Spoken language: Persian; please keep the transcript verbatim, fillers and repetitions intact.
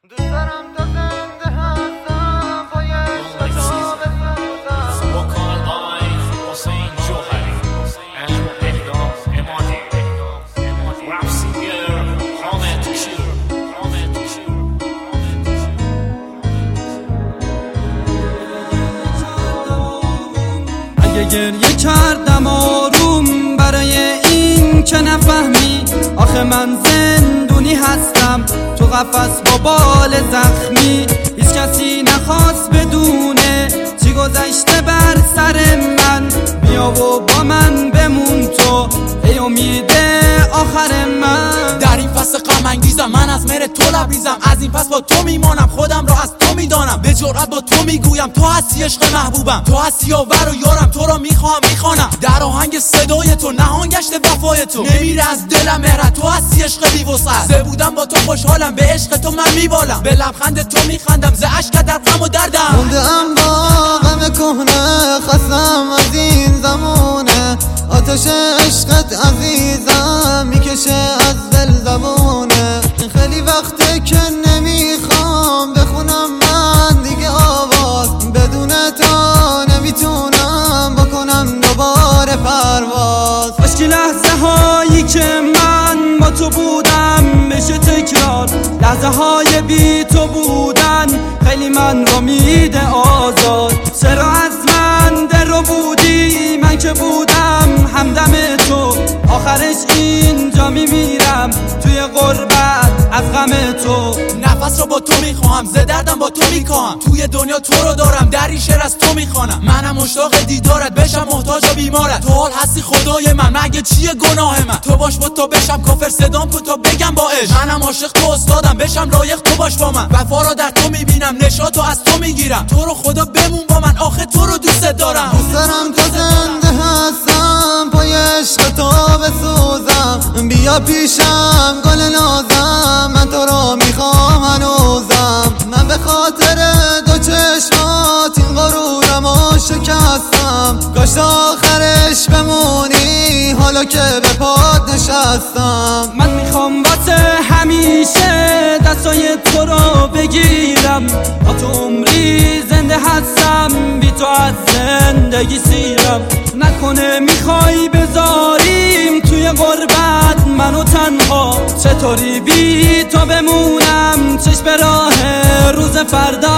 دوست دارم تا زنده هستم پای عشق تو بسازم. اگه گریه کردم آروم برای این که نفهمی، آخه من زندونی هستم تو قفس با بال زخمی. هیچ کسی نخواست بدونه چی گذشته بر سر من، بیا و با من بمون تو ای امید آخر من. در این فصل غم انگیزم من از مهر تو لبریزم، از این پس با تو میمانم خودم را از تو میدانم، به جرأت با تو میگویم تو هستی عشق محبوبم، تو هستی یاور و یارم، تو را میخواهم میخوانم در آهنگ صدای تو نهان گشته وفای تو، نمیره از دلم مهرت، تو هستی عشق بی وسعت. زه بودم با تو خوشحالم، به عشق تو من میبالم، به لبخند تو میخندم ز اشک در غم و دردم. موندم با غم کهنه خستم از این زمونه، آتش عشقت عزیزم میکشه از دل زبونه. خیلی وقته که نمیخوام بخونم من دیگه آواز، بدون تو نمیتونم بکنم دوباره پرواز. عشقی لحظه هایی که من با تو بودم بشه تکرار، لحظه های بی تو بودن خیلی من رو میده آزاد. چرا از من در رو بودی من که بودم همدم تو، آخرش اینجا میمیرم توی غربت از غم تو. نفس رو با تو میخواهم، ز دردم با تو میکاهم، توی دنیا تو رو دارم در این شعر از تو میخوانم. منم مشتاق دیدارت بشم محتاج و بیمارت، تو حال هستی خدای من مگه چیه گناه من، تو باش با تو بشم کافر صدام کن تا بگم با عشق. منم عاشق تو استادم بشم لایق تو باش با من، وفا را در تو میبینم نشاطو از تو میگیرم، تو رو خدا بمون با من آخه تو رو دوست دارم. دوست دارم تا زنده هستم پای عشق تو بسوزم، بیا پیشم گل نازم من تو رو میخوام هنوزم. من به خاطر دو چشمات این غرورمو شکستم، کاش آخرش بمونی حالا که به پات نشستم. من میخوام واسه همیشه دستای تو رو بگیرم، با تو عمری زنده هستم بی تو از زندگی سیرم. نکنه میخوای بذاریم توی غربت منو تنها، چطوری بی تو بمونم چشم راه روز فردا.